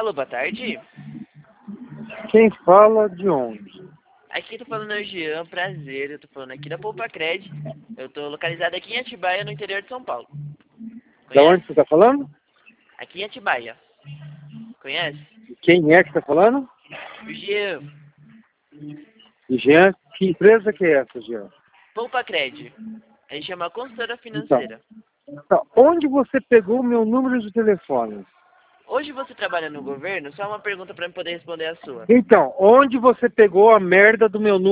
Alô, boa tarde. Quem fala de onde? Aqui tô falando é o Jean, prazer. Eu tô falando aqui da Poupa-Cred. Eu tô localizado aqui em Atibaia, no interior de São Paulo. Da onde Conhece? você está falando? Aqui em Atibaia. Conhece? Quem é que está falando? O Jean, Jean. Que empresa que é essa, Jean? Poupa-Cred. A gente chama consultora Então, financeira. onde você pegou o meu número de telefone? Hoje você trabalha no governo? Só uma pergunta para eu poder responder a sua. Então, onde você pegou a merda do meu número?